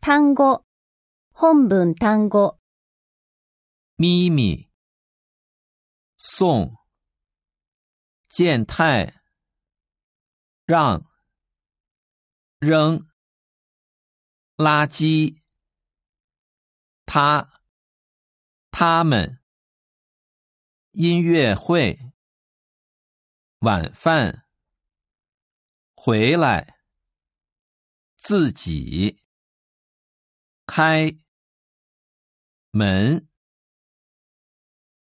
単語、本文単語。 咪咪，送，健太，让，扔，垃圾，他们，音乐会，晚饭，回来，自己，开门。